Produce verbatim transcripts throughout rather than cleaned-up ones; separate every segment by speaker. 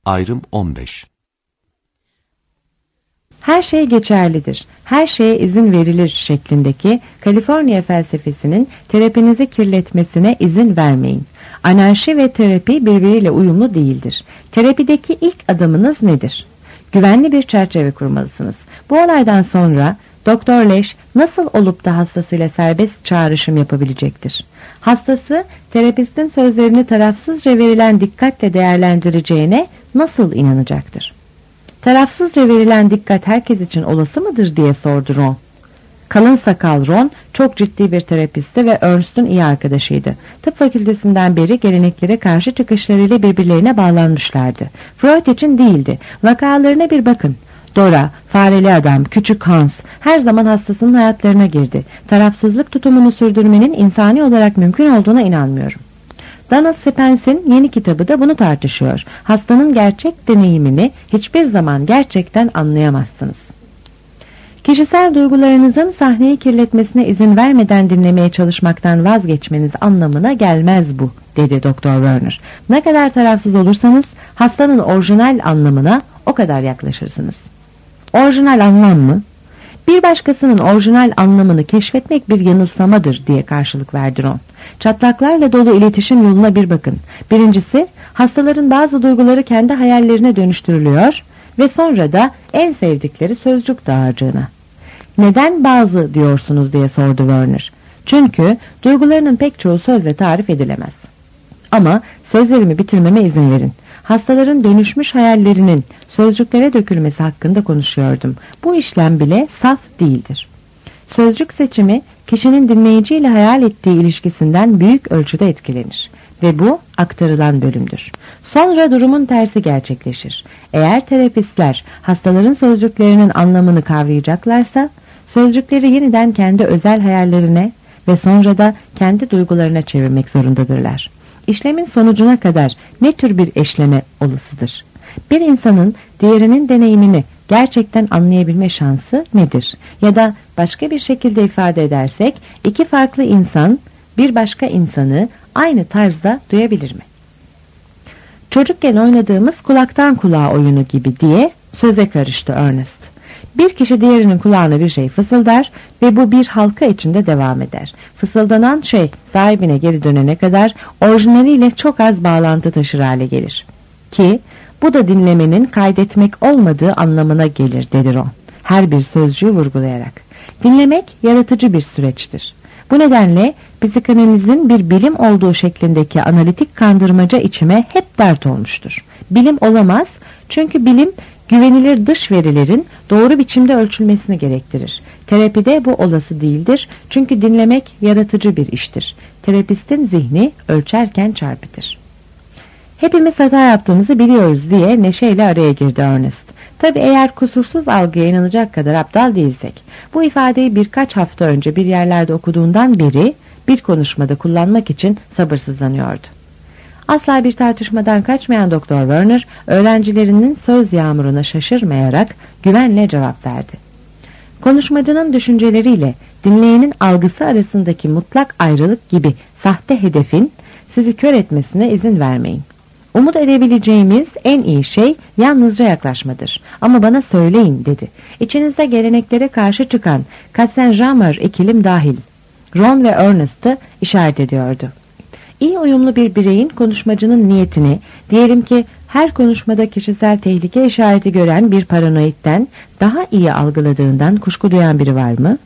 Speaker 1: Ayrım on beş.
Speaker 2: Her şey geçerlidir, her şeye izin verilir şeklindeki Kaliforniya felsefesinin terapinizi kirletmesine izin vermeyin. Anarşi ve terapi birbiriyle uyumlu değildir. Terapideki ilk adımınız nedir? Güvenli bir çerçeve kurmalısınız. Bu olaydan sonra Doktor Leş nasıl olup da hastasıyla serbest çağrışım yapabilecektir? Hastası terapistin sözlerini tarafsızca verilen dikkatle değerlendireceğine nasıl inanacaktır? Tarafsızca verilen dikkat herkes için olası mıdır diye sordu Ron. Kalın sakal Ron çok ciddi bir terapisti ve Ernst'ün iyi arkadaşıydı. Tıp fakültesinden beri geleneklere karşı çıkışlarıyla birbirlerine bağlanmışlardı. Freud için değildi. Vakalarına bir bakın. Dora, fareli adam, küçük Hans her zaman hastasının hayatlarına girdi. Tarafsızlık tutumunu sürdürmenin insani olarak mümkün olduğuna inanmıyorum. Donald Spence'in yeni kitabı da bunu tartışıyor. Hastanın gerçek deneyimini hiçbir zaman gerçekten anlayamazsınız. Kişisel duygularınızın sahneyi kirletmesine izin vermeden dinlemeye çalışmaktan vazgeçmeniz anlamına gelmez bu, dedi Doktor Werner. Ne kadar tarafsız olursanız hastanın orijinal anlamına o kadar yaklaşırsınız. Orijinal anlam mı? Bir başkasının orijinal anlamını keşfetmek bir yanılsamadır diye karşılık verdi Ron. Çatlaklarla dolu iletişim yoluna bir bakın. Birincisi, hastaların bazı duyguları kendi hayallerine dönüştürülüyor ve sonra da en sevdikleri sözcük dağarcığına. Neden bazı diyorsunuz diye sordu Werner. Çünkü duygularının pek çoğu sözle tarif edilemez. Ama sözlerimi bitirmeme izin verin. Hastaların dönüşmüş hayallerinin sözcüklere dökülmesi hakkında konuşuyordum. Bu işlem bile saf değildir. Sözcük seçimi kişinin dinleyiciyle hayal ettiği ilişkisinden büyük ölçüde etkilenir ve bu aktarılan bölümdür. Sonra durumun tersi gerçekleşir. Eğer terapistler hastaların sözcüklerinin anlamını kavrayacaklarsa sözcükleri yeniden kendi özel hayallerine ve sonra da kendi duygularına çevirmek zorundadırlar. İşlemin sonucuna kadar ne tür bir eşleme olasıdır? Bir insanın diğerinin deneyimini gerçekten anlayabilme şansı nedir? Ya da başka bir şekilde ifade edersek, iki farklı insan bir başka insanı aynı tarzda duyabilir mi? Çocukken oynadığımız kulaktan kulağa oyunu gibi diye söze karıştı Ernest. Bir kişi diğerinin kulağına bir şey fısıldar ve bu bir halka içinde devam eder. Fısıldanan şey sahibine geri dönene kadar orijinaliyle çok az bağlantı taşır hale gelir. Ki bu da dinlemenin kaydetmek olmadığı anlamına gelir dedi Ron, her bir sözcüğü vurgulayarak. Dinlemek yaratıcı bir süreçtir. Bu nedenle psikanalizin bir bilim olduğu şeklindeki analitik kandırmaca içime hep dert olmuştur. Bilim olamaz çünkü bilim güvenilir dış verilerin doğru biçimde ölçülmesini gerektirir. Terapide bu olası değildir çünkü dinlemek yaratıcı bir iştir. Terapistin zihni ölçerken çarpıtır. Hepimiz hata yaptığımızı biliyoruz diye neşeyle araya girdi Ernest. Tabi eğer kusursuz algıya inanacak kadar aptal değilsek. Bu ifadeyi birkaç hafta önce bir yerlerde okuduğundan beri bir konuşmada kullanmak için sabırsızlanıyordu. Asla bir tartışmadan kaçmayan Doktor Werner, öğrencilerinin söz yağmuruna şaşırmayarak güvenle cevap verdi. Konuşmacının düşünceleriyle dinleyenin algısı arasındaki mutlak ayrılık gibi sahte hedefin sizi kör etmesine izin vermeyin. Umut edebileceğimiz en iyi şey yalnızca yaklaşmadır. Ama bana söyleyin dedi. İçinizde geleneklere karşı çıkan Katzenjammer ikilim dahil. Ron ve Ernest'ı işaret ediyordu. İyi uyumlu bir bireyin konuşmacının niyetini, diyelim ki her konuşmada kişisel tehlike işareti gören bir paranoidten daha iyi algıladığından kuşku duyan biri var mı?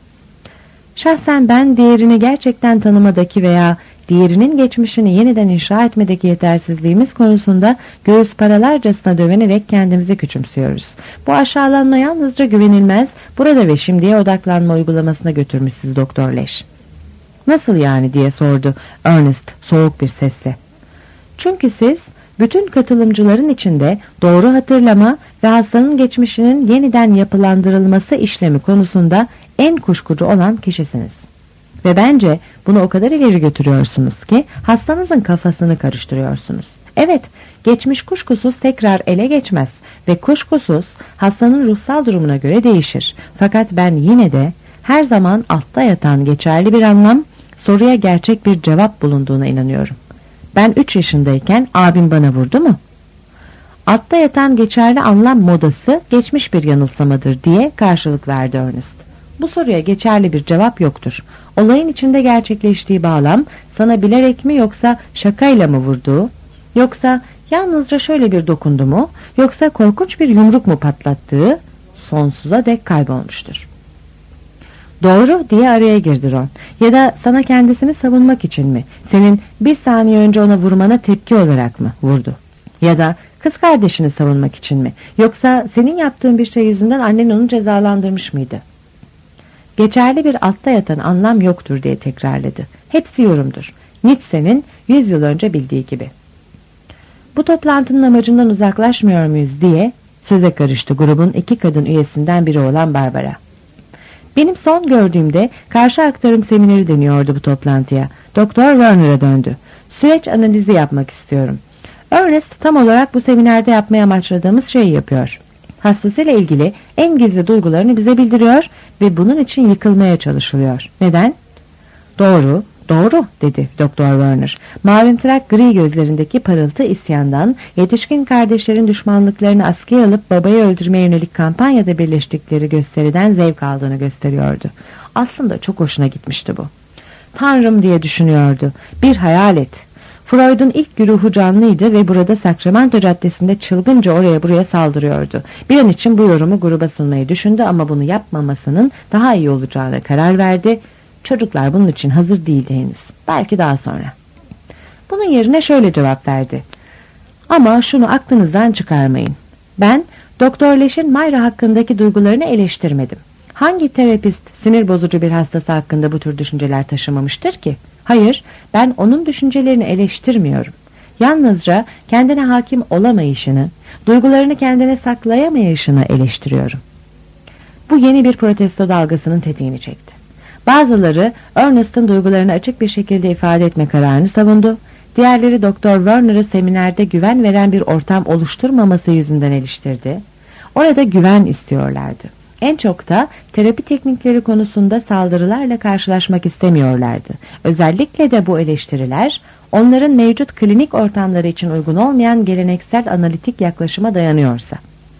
Speaker 2: Şahsen ben diğerini gerçekten tanımadaki veya diğerinin geçmişini yeniden inşa etmedeki yetersizliğimiz konusunda göğüs paralarcasına dövenerek kendimizi küçümsüyoruz. Bu aşağılanma yalnızca güvenilmez, burada ve şimdiye odaklanma uygulamasına götürmüş sizi Doktor Leş. Nasıl yani diye sordu Ernest soğuk bir sesle. Çünkü siz bütün katılımcıların içinde doğru hatırlama ve hastanın geçmişinin yeniden yapılandırılması işlemi konusunda en kuşkucu olan kişisiniz. Ve bence bunu o kadar ileri götürüyorsunuz ki hastanızın kafasını karıştırıyorsunuz. Evet, geçmiş kuşkusuz tekrar ele geçmez ve kuşkusuz hastanın ruhsal durumuna göre değişir. Fakat ben yine de her zaman altta yatan geçerli bir anlam, soruya gerçek bir cevap bulunduğuna inanıyorum. Ben üç yaşındayken abim bana vurdu mu? Altta yatan geçerli anlam modası geçmiş bir yanılsamadır diye karşılık verdi Ernest. Bu soruya geçerli bir cevap yoktur. Olayın içinde gerçekleştiği bağlam sana bilerek mi yoksa şakayla mı vurduğu, yoksa yalnızca şöyle bir dokundu mu, yoksa korkunç bir yumruk mu patlattığı sonsuza dek kaybolmuştur. Doğru diye araya girdi Ron. Ya da sana kendisini savunmak için mi, senin bir saniye önce ona vurmana tepki olarak mı vurdu? Ya da kız kardeşini savunmak için mi, yoksa senin yaptığın bir şey yüzünden annen onu cezalandırmış mıydı? Geçerli bir altta yatan anlam yoktur diye tekrarladı. Hepsi yorumdur. Nietzsche'nin yüz yıl önce bildiği gibi. Bu toplantının amacından uzaklaşmıyor muyuz diye söze karıştı grubun iki kadın üyesinden biri olan Barbara. Benim son gördüğümde karşı aktarım semineri deniyordu bu toplantıya. Doktor Werner'a döndü. Süreç analizi yapmak istiyorum. Ernest tam olarak bu seminerde yapmaya amaçladığımız şeyi yapıyor. Hastasıyla ilgili en gizli duygularını bize bildiriyor ve bunun için yıkılmaya çalışılıyor. Neden? Doğru, doğru dedi Doktor Werner. Mavimtırak gri gözlerindeki parıltı isyandan, yetişkin kardeşlerin düşmanlıklarını askıya alıp babayı öldürmeye yönelik kampanyada birleştikleri gösteriden zevk aldığını gösteriyordu. Aslında çok hoşuna gitmişti bu. Tanrım diye düşünüyordu. Bir hayalet. Freud'un ilk güruhu canlıydı ve burada Sacramento Caddesi'nde çılgınca oraya buraya saldırıyordu. Bir an için bu yorumu gruba sunmayı düşündü ama bunu yapmamasının daha iyi olacağına karar verdi. Çocuklar bunun için hazır değildi henüz. Belki daha sonra. Bunun yerine şöyle cevap verdi. Ama şunu aklınızdan çıkarmayın. Ben Doktor Leş'in Mayra hakkındaki duygularını eleştirmedim. Hangi terapist sinir bozucu bir hastası hakkında bu tür düşünceler taşımamıştır ki? Hayır, ben onun düşüncelerini eleştirmiyorum. Yalnızca kendine hakim olamayışını, duygularını kendine saklayamayışını eleştiriyorum. Bu yeni bir protesto dalgasının tetiğini çekti. Bazıları Ernest'ın duygularını açık bir şekilde ifade etme kararını savundu. Diğerleri Doktor Werner'ı seminerde güven veren bir ortam oluşturmaması yüzünden eleştirdi. Orada güven istiyorlardı. En çok da terapi teknikleri konusunda saldırılarla karşılaşmak istemiyorlardı. Özellikle de bu eleştiriler onların mevcut klinik ortamları için uygun olmayan geleneksel analitik yaklaşıma dayanıyorsa.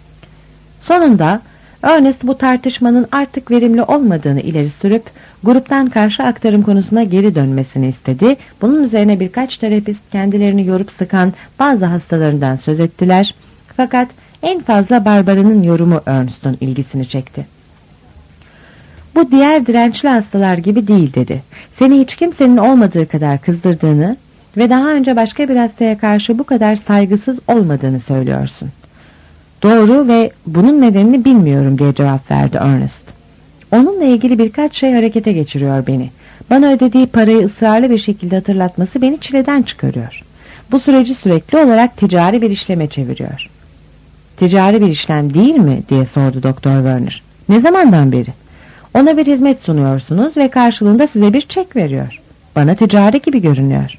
Speaker 2: Sonunda Ernest bu tartışmanın artık verimli olmadığını ileri sürüp gruptan karşı aktarım konusuna geri dönmesini istedi. Bunun üzerine birkaç terapist kendilerini yorup sıkan bazı hastalarından söz ettiler. Fakat en fazla Barbara'nın yorumu Ernest'ın ilgisini çekti. Bu diğer dirençli hastalar gibi değil dedi. Seni hiç kimsenin olmadığı kadar kızdırdığını ve daha önce başka bir hastaya karşı bu kadar saygısız olmadığını söylüyorsun. Doğru ve bunun nedenini bilmiyorum diye cevap verdi Ernest. Onunla ilgili birkaç şey harekete geçiriyor beni. Bana ödediği parayı ısrarlı bir şekilde hatırlatması beni çileden çıkarıyor. Bu süreci sürekli olarak ticari bir işleme çeviriyor. Ticari bir işlem değil mi diye sordu Doktor Werner. Ne zamandan beri? Ona bir hizmet sunuyorsunuz ve karşılığında size bir çek veriyor. Bana ticari gibi görünüyor.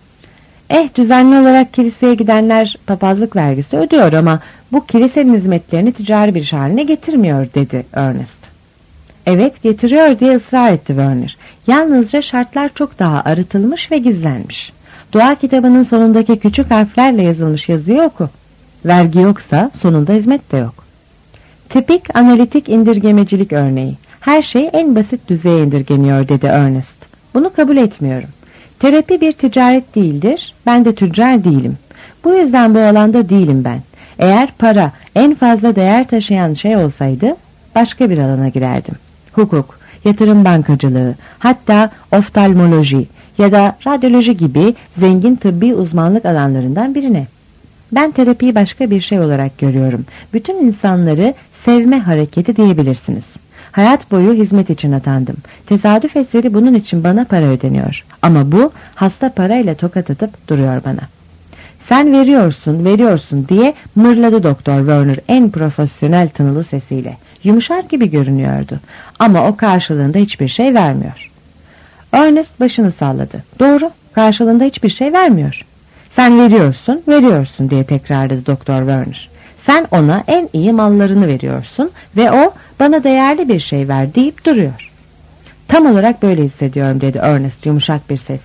Speaker 2: Eh, düzenli olarak kiliseye gidenler papazlık vergisi ödüyor ama bu kilisenin hizmetlerini ticari bir iş haline getirmiyor dedi Ernest. Evet, getiriyor diye ısrar etti Werner. Yalnızca şartlar çok daha arıtılmış ve gizlenmiş. Dua kitabının sonundaki küçük harflerle yazılmış yazıyı oku. Vergi yoksa sonunda hizmet de yok. Tipik analitik indirgemecilik örneği. Her şey en basit düzeye indirgeniyor dedi Ernest. Bunu kabul etmiyorum. Terapi bir ticaret değildir. Ben de tüccar değilim. Bu yüzden bu alanda değilim ben. Eğer para en fazla değer taşıyan şey olsaydı başka bir alana girerdim. Hukuk, yatırım bankacılığı, hatta oftalmoloji ya da radyoloji gibi zengin tıbbi uzmanlık alanlarından birine. Ben terapiyi başka bir şey olarak görüyorum. Bütün insanları sevme hareketi diyebilirsiniz. Hayat boyu hizmet için atandım. Tesadüf eseri bunun için bana para ödeniyor. Ama bu hasta parayla tokat atıp duruyor bana. Sen veriyorsun, veriyorsun diye mırladı Doktor Werner en profesyonel tınılı sesiyle. Yumuşar gibi görünüyordu. Ama o karşılığında hiçbir şey vermiyor. Ernest başını salladı. Doğru, karşılığında hiçbir şey vermiyor. Sen veriyorsun, veriyorsun diye tekrarladı Doktor Werner. Sen ona en iyi mallarını veriyorsun ve o bana değerli bir şey ver deyip duruyor. Tam olarak böyle hissediyorum dedi Ernest yumuşak bir sesle.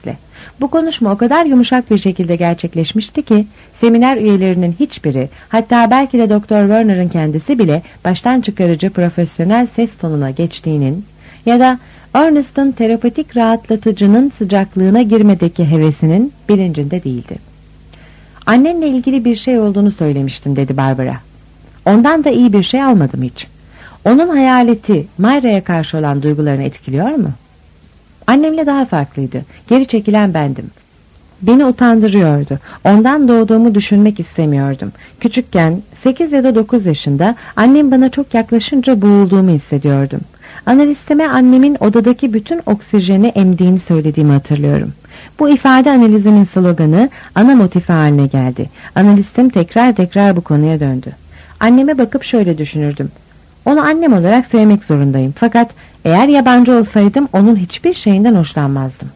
Speaker 2: Bu konuşma o kadar yumuşak bir şekilde gerçekleşmişti ki seminer üyelerinin hiçbiri, hatta belki de Doktor Werner'ın kendisi bile baştan çıkarıcı profesyonel ses tonuna geçtiğinin ya da Ernest'ın terapetik rahatlatıcının sıcaklığına girmedeki hevesinin bilincinde değildi. "Annenle ilgili bir şey olduğunu söylemiştin," dedi Barbara. "Ondan da iyi bir şey almadım hiç. Onun hayaleti Mayra'ya karşı olan duygularını etkiliyor mu?" "Annemle daha farklıydı. Geri çekilen bendim. Beni utandırıyordu. Ondan doğduğumu düşünmek istemiyordum. Küçükken sekiz ya da dokuz yaşında annem bana çok yaklaşınca boğulduğumu hissediyordum. Analistime annemin odadaki bütün oksijeni emdiğini söylediğimi hatırlıyorum. Bu ifade analizimin sloganı, ana motifi haline geldi. Analistim tekrar tekrar bu konuya döndü. Anneme bakıp şöyle düşünürdüm. Onu annem olarak sevmek zorundayım. Fakat eğer yabancı olsaydım onun hiçbir şeyinden hoşlanmazdım."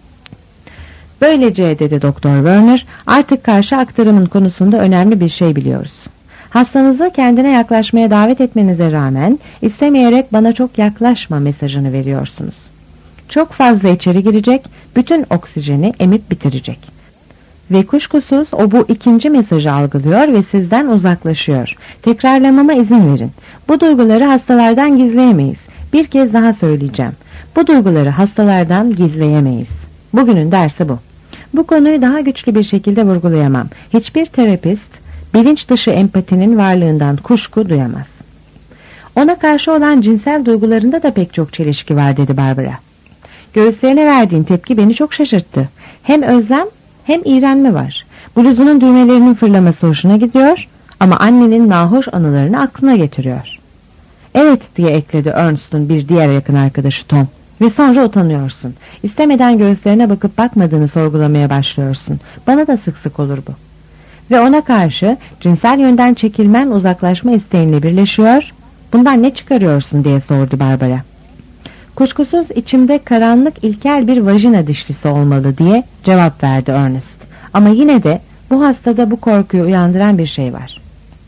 Speaker 2: "Böylece," dedi Doktor Werner, "artık karşı aktarımın konusunda önemli bir şey biliyoruz. Hastanızı kendine yaklaşmaya davet etmenize rağmen istemeyerek bana çok yaklaşma mesajını veriyorsunuz. Çok fazla içeri girecek, bütün oksijeni emip bitirecek. Ve kuşkusuz o bu ikinci mesajı algılıyor ve sizden uzaklaşıyor. Tekrarlamama izin verin. Bu duyguları hastalardan gizleyemeyiz. Bir kez daha söyleyeceğim. Bu duyguları hastalardan gizleyemeyiz. Bugünün dersi bu. Bu konuyu daha güçlü bir şekilde vurgulayamam. Hiçbir terapist bilinç dışı empatinin varlığından kuşku duyamaz." "Ona karşı olan cinsel duygularında da pek çok çelişki var," dedi Barbara. "Göğüslerine verdiğin tepki beni çok şaşırttı. Hem özlem hem iğrenme var. Bluzunun düğmelerinin fırlaması hoşuna gidiyor ama annenin nahoş anılarını aklına getiriyor." "Evet," diye ekledi Ernst'un bir diğer yakın arkadaşı Tom. "Ve sonra utanıyorsun. İstemeden göğüslerine bakıp bakmadığını sorgulamaya başlıyorsun. Bana da sık sık olur bu. Ve ona karşı cinsel yönden çekilmen uzaklaşma isteğinle birleşiyor. Bundan ne çıkarıyorsun?" diye sordu Barbara. "Kuşkusuz içimde karanlık ilkel bir vajina dişlisi olmalı," diye cevap verdi Ernest. "Ama yine de bu hastada bu korkuyu uyandıran bir şey var."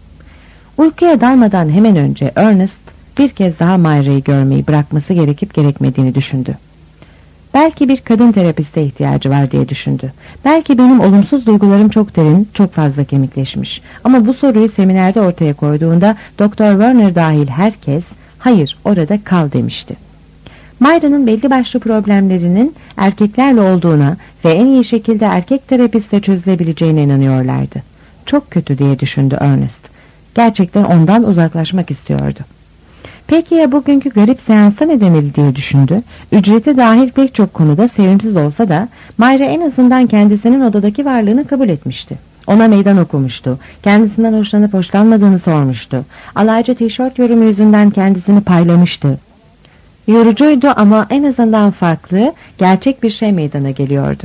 Speaker 2: Uykuya dalmadan hemen önce Ernest bir kez daha Mayra'yı görmeyi bırakması gerekip gerekmediğini düşündü. Belki bir kadın terapiste ihtiyacı var diye düşündü. Belki benim olumsuz duygularım çok derin, çok fazla kemikleşmiş. Ama bu soruyu seminerde ortaya koyduğunda Doktor Werner dahil herkes hayır orada kal demişti. Mayra'nın belli başlı problemlerinin erkeklerle olduğuna ve en iyi şekilde erkek terapistle çözülebileceğine inanıyorlardı. Çok kötü diye düşündü Ernest. Gerçekten ondan uzaklaşmak istiyordu. Peki ya bugünkü garip seansta ne demeli diye düşündü. Ücreti dahil pek çok konuda sevimsiz olsa da Mayra en azından kendisinin odadaki varlığını kabul etmişti. Ona meydan okumuştu. Kendisinden hoşlanıp hoşlanmadığını sormuştu. Alaycı tişört yorumu yüzünden kendisini paylamıştı. Yorucuydu ama en azından farklı, gerçek bir şey meydana geliyordu.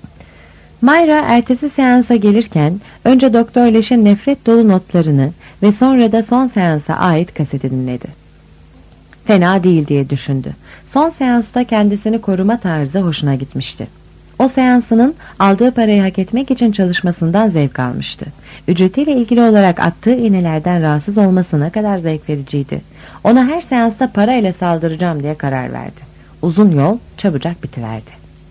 Speaker 2: Mayra ertesi seansa gelirken önce Doktor Leş'in nefret dolu notlarını ve sonra da son seansa ait kaseti dinledi. Fena değil diye düşündü. Son seansta kendisini koruma tarzı hoşuna gitmişti. O seansının aldığı parayı hak etmek için çalışmasından zevk almıştı. Ücretiyle ilgili olarak attığı iğnelerden rahatsız olması ne kadar zevk vericiydi. Ona her seansta parayla saldıracağım diye karar verdi. Uzun yol çabucak bitiverdi.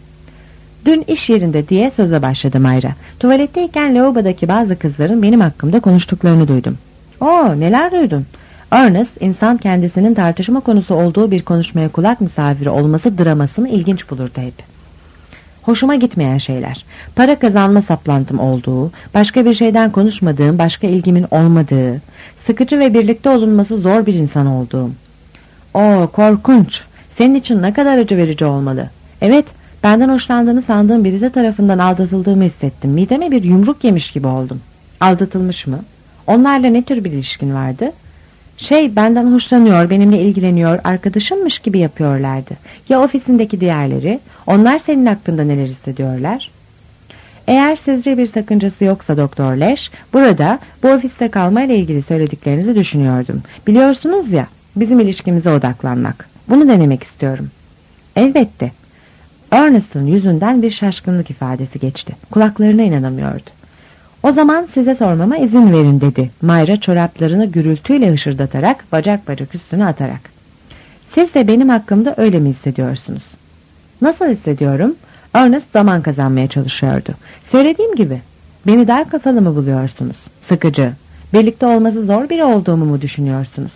Speaker 2: "Dün iş yerinde," diye söze başladı Mayra. "Tuvaletteyken lavabodaki bazı kızların benim hakkımda konuştuklarını duydum." "Oo, neler duydun?" Ernest, insan kendisinin tartışma konusu olduğu bir konuşmaya kulak misafiri olması dramasını ilginç bulurdu hep. "Hoşuma gitmeyen şeyler. Para kazanma saplantım olduğu, başka bir şeyden konuşmadığım, başka ilgimin olmadığı, sıkıcı ve birlikte olunması zor bir insan olduğum." "Oo, korkunç. Senin için ne kadar acı verici olmalı." "Evet, benden hoşlandığını sandığım birisi tarafından aldatıldığımı hissettim. Mideme bir yumruk yemiş gibi oldum." "Aldatılmış mı? Onlarla ne tür bir ilişkin vardı?" "Şey, benden hoşlanıyor, benimle ilgileniyor, arkadaşınmış gibi yapıyorlardı." "Ya ofisindeki diğerleri? Onlar senin hakkında neler hissediyorlar?" "Eğer sizce bir sakıncası yoksa Doktor Leş, burada bu ofiste kalmayla ilgili söylediklerinizi düşünüyordum. Biliyorsunuz ya, bizim ilişkimize odaklanmak. Bunu denemek istiyorum." "Elbette." Ernest'ın yüzünden bir şaşkınlık ifadesi geçti. Kulaklarına inanamıyordu. "O zaman size sormama izin verin," dedi Mayra çoraplarını gürültüyle hışırdatarak, bacak bacak üstüne atarak. "Siz de benim hakkımda öyle mi hissediyorsunuz?" "Nasıl hissediyorum?" Ernest zaman kazanmaya çalışıyordu. Söylediğim gibi, beni dar kafalı mı buluyorsunuz? Sıkıcı, birlikte olması zor biri olduğumu mu düşünüyorsunuz?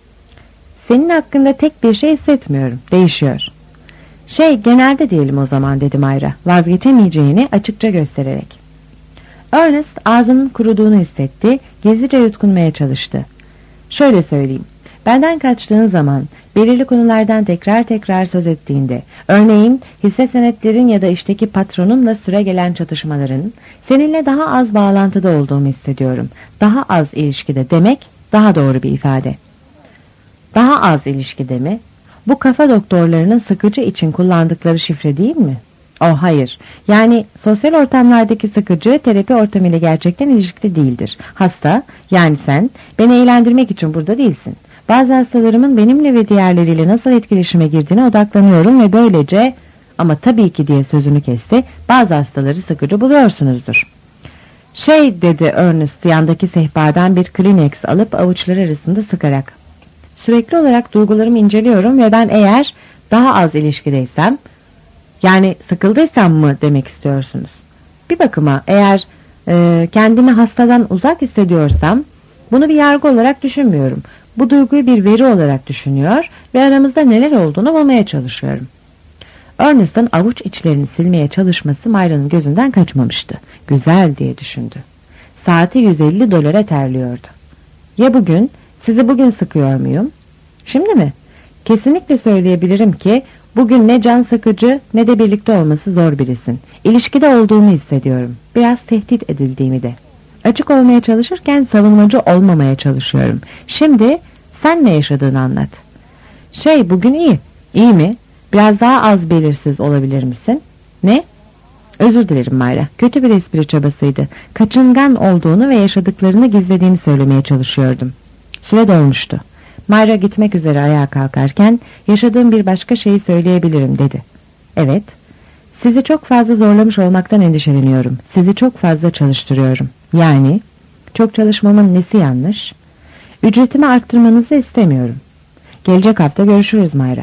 Speaker 2: Senin hakkında tek bir şey hissetmiyorum, değişiyor. Şey, genelde diyelim o zaman, dedi Mayra, vazgeçemeyeceğini açıkça göstererek. Ernest ağzının kuruduğunu hissetti, gizlice yutkunmaya çalıştı. Şöyle söyleyeyim, benden kaçtığın zaman, belirli konulardan tekrar tekrar söz ettiğinde, örneğin hisse senetlerin ya da işteki patronunla süregelen çatışmaların, seninle daha az bağlantıda olduğumu hissediyorum. Daha az ilişkide demek daha doğru bir ifade. Daha az ilişkide mi? Bu kafa doktorlarının sıkıcı için kullandıkları şifre değil mi? Oh hayır. Yani sosyal ortamlardaki sıkıcı terapi ortamıyla gerçekten ilişkili değildir. Hasta, yani sen, beni eğlendirmek için burada değilsin. Bazı hastalarımın benimle ve diğerleriyle nasıl etkileşime girdiğine odaklanıyorum ve böylece, ama tabii ki diye sözünü kesti, bazı hastaları sıkıcı buluyorsunuzdur. Şey, dedi Ernest yandaki sehpadan bir Kleenex alıp avuçları arasında sıkarak. Sürekli olarak duygularımı inceliyorum ve ben eğer daha az ilişkideysem, yani sıkıldıysam mı demek istiyorsunuz? Bir bakıma eğer e, kendimi hastadan uzak hissediyorsam, bunu bir yargı olarak düşünmüyorum. Bu duyguyu bir veri olarak düşünüyor ve aramızda neler olduğunu bulmaya çalışıyorum. Ernest'ın avuç içlerini silmeye çalışması Mayra'nın gözünden kaçmamıştı. Güzel diye düşündü. Saati yüz elli dolara terliyordu. Ya bugün? Sizi bugün sıkıyor muyum? Şimdi mi? Kesinlikle söyleyebilirim ki bugün ne can sıkıcı ne de birlikte olması zor birisin. İlişkide olduğumu hissediyorum. Biraz tehdit edildiğimi de. Açık olmaya çalışırken savunmacı olmamaya çalışıyorum. Şimdi sen ne yaşadığını anlat. Şey, bugün iyi. İyi mi? Biraz daha az belirsiz olabilir misin? Ne? Özür dilerim Mayra. Kötü bir espri çabasıydı. Kaçıngan olduğunu ve yaşadıklarını gizlediğini söylemeye çalışıyordum. Süre dolmuştu. Mayra gitmek üzere ayağa kalkarken yaşadığım bir başka şeyi söyleyebilirim dedi. Evet. Sizi çok fazla zorlamış olmaktan endişeleniyorum. Sizi çok fazla çalıştırıyorum. Yani çok çalışmamın nesi yanlış? Ücretimi arttırmanızı istemiyorum. Gelecek hafta görüşürüz Mayra.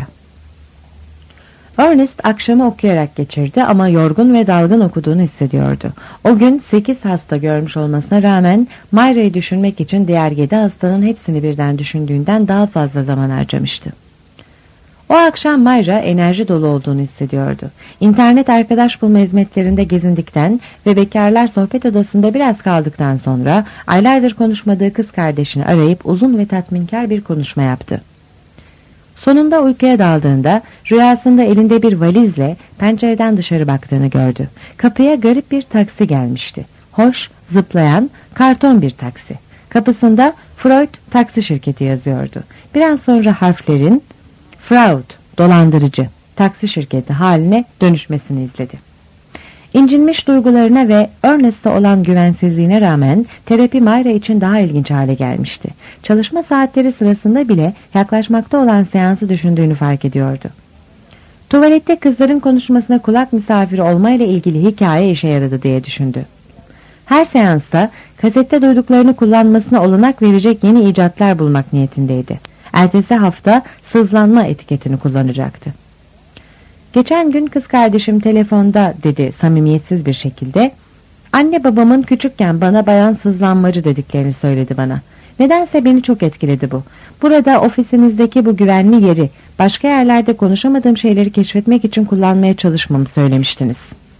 Speaker 2: Ernest akşamı okuyarak geçirdi ama yorgun ve dalgın okuduğunu hissediyordu. O gün sekiz hasta görmüş olmasına rağmen Mayra'yı düşünmek için diğer yedi hastanın hepsini birden düşündüğünden daha fazla zaman harcamıştı. O akşam Mayra enerji dolu olduğunu hissediyordu. İnternet arkadaş bulma hizmetlerinde gezindikten ve bekarlar sohbet odasında biraz kaldıktan sonra aylardır konuşmadığı kız kardeşini arayıp uzun ve tatminkar bir konuşma yaptı. Sonunda uykuya daldığında rüyasında elinde bir valizle pencereden dışarı baktığını gördü. Kapıya garip bir taksi gelmişti. Hoş, zıplayan, karton bir taksi. Kapısında Freud taksi şirketi yazıyordu. Biraz sonra harflerin Fraud, dolandırıcı, taksi şirketi haline dönüşmesini izledi. İncinmiş duygularına ve Ernest'a olan güvensizliğine rağmen terapi Mayra için daha ilginç hale gelmişti. Çalışma saatleri sırasında bile yaklaşmakta olan seansı düşündüğünü fark ediyordu. Tuvalette kızların konuşmasına kulak misafiri olmayla ilgili hikaye işe yaradı diye düşündü. Her seansta kasette duyduklarını kullanmasına olanak verecek yeni icatlar bulmak niyetindeydi. Ertesi hafta sızlanma etiketini kullanacaktı. Geçen gün kız kardeşim telefonda dedi samimiyetsiz bir şekilde. Anne babamın küçükken bana bayan sızlanmacı dediklerini söyledi bana. Nedense beni çok etkiledi bu. Burada ofisinizdeki bu güvenli yeri başka yerlerde konuşamadığım şeyleri keşfetmek için kullanmaya çalışmamı söylemiştiniz.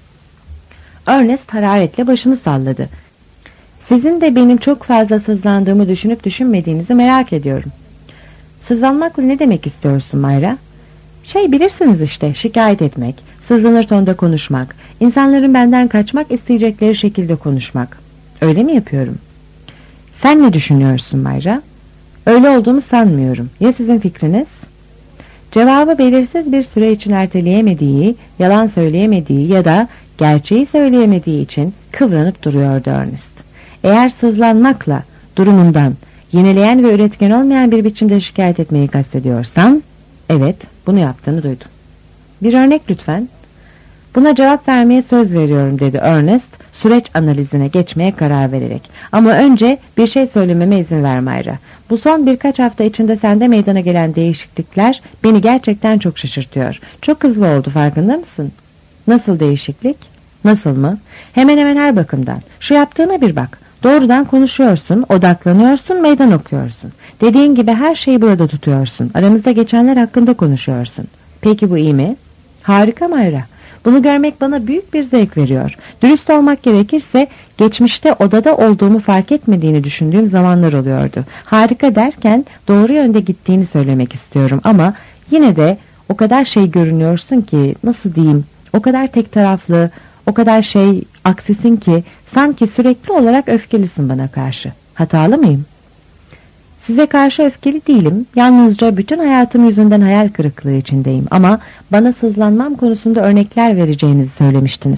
Speaker 2: Ernest hararetle başını salladı. Sizin de benim çok fazla sızlandığımı düşünüp düşünmediğinizi merak ediyorum. Sızlanmakla ne demek istiyorsun Mayra? Şey bilirsiniz işte, şikayet etmek, sızlanır tonda konuşmak, insanların benden kaçmak isteyecekleri şekilde konuşmak. Öyle mi yapıyorum? Sen ne düşünüyorsun Mayra? Öyle olduğumu sanmıyorum. Ya sizin fikriniz? Cevabı belirsiz bir süre için erteleyemediği, yalan söyleyemediği ya da gerçeği söyleyemediği için kıvranıp duruyordu Ernest. Eğer sızlanmakla durumundan yenileyen ve üretken olmayan bir biçimde şikayet etmeyi kastediyorsan, evet, bunu yaptığını duydum. Bir örnek lütfen. Buna cevap vermeye söz veriyorum dedi Ernest, süreç analizine geçmeye karar vererek. Ama önce bir şey söylememe izin ver Mayra. Bu son birkaç hafta içinde sende meydana gelen değişiklikler beni gerçekten çok şaşırtıyor. Çok hızlı oldu, farkında mısın? Nasıl değişiklik? Nasıl mı? Hemen hemen her bakımdan. Şu yaptığına bir bak. Doğrudan konuşuyorsun, odaklanıyorsun, meydan okuyorsun. Dediğin gibi her şeyi burada tutuyorsun. Aramızda geçenler hakkında konuşuyorsun. Peki bu iyi mi? Harika Mayra. Bunu görmek bana büyük bir zevk veriyor. Dürüst olmak gerekirse geçmişte odada olduğumu fark etmediğini düşündüğüm zamanlar oluyordu. Harika derken doğru yönde gittiğini söylemek istiyorum ama yine de o kadar şey görünüyorsun ki, nasıl diyeyim, o kadar tek taraflı, o kadar şey aksisin ki sanki sürekli olarak öfkelisin bana karşı. Hatalı mıyım? Size karşı öfkeli değilim. Yalnızca bütün hayatım yüzünden hayal kırıklığı içindeyim. Ama bana sızlanmam konusunda örnekler vereceğinizi söylemiştiniz.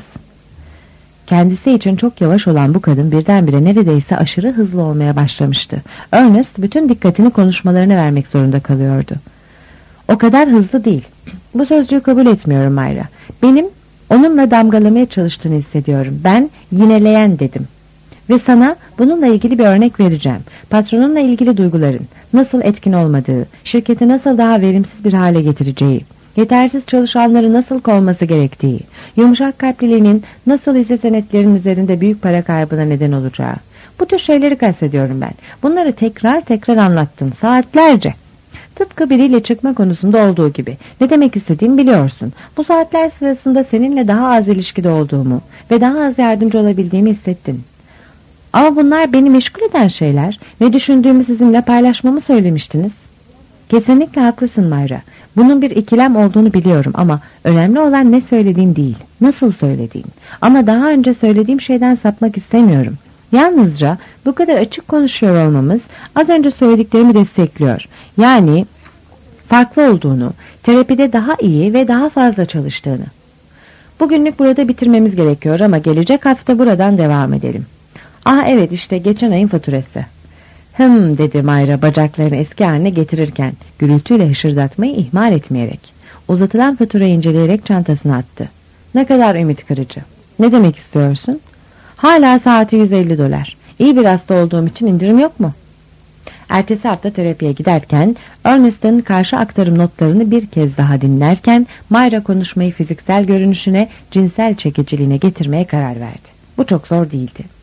Speaker 2: Kendisi için çok yavaş olan bu kadın birdenbire neredeyse aşırı hızlı olmaya başlamıştı. Ernest bütün dikkatini konuşmalarına vermek zorunda kalıyordu. O kadar hızlı değil. Bu sözcüğü kabul etmiyorum Mayra. Benim onunla damgalamaya çalıştığını hissediyorum. Ben yineleyen dedim. Ve sana bununla ilgili bir örnek vereceğim. Patronunla ilgili duyguların nasıl etkin olmadığı, şirketi nasıl daha verimsiz bir hale getireceği, yetersiz çalışanları nasıl kovması gerektiği, yumuşak kalpliliğinin nasıl hisse senetlerin üzerinde büyük para kaybına neden olacağı. Bu tür şeyleri kastediyorum ben. Bunları tekrar tekrar anlattın saatlerce. Tıpkı biriyle çıkma konusunda olduğu gibi. Ne demek istediğimi biliyorsun. Bu saatler sırasında seninle daha az ilişkide olduğumu ve daha az yardımcı olabildiğimi hissettin. Ama bunlar beni meşgul eden şeyler. Ne düşündüğümü sizinle paylaşmamı söylemiştiniz. Kesinlikle haklısın Mayra. Bunun bir ikilem olduğunu biliyorum ama önemli olan ne söylediğin değil, nasıl söylediğin. Ama daha önce söylediğim şeyden sapmak istemiyorum. Yalnızca bu kadar açık konuşuyor olmamız az önce söylediklerimi destekliyor. Yani farklı olduğunu, terapide daha iyi ve daha fazla çalıştığını. Bugünlük burada bitirmemiz gerekiyor ama gelecek hafta buradan devam edelim. Ah evet, işte geçen ayın faturası. Hım dedi Mayra bacaklarını eski haline getirirken gürültüyle hışırdatmayı ihmal etmeyerek. Uzatılan faturayı inceleyerek çantasına attı. Ne kadar ümit kırıcı. Ne demek istiyorsun? Hala saati yüz elli dolar. İyi bir hasta olduğum için indirim yok mu? Ertesi hafta terapiye giderken Ernest'ın karşı aktarım notlarını bir kez daha dinlerken Mayra konuşmayı fiziksel görünüşüne, cinsel çekiciliğine getirmeye karar verdi. Bu çok zor değildi.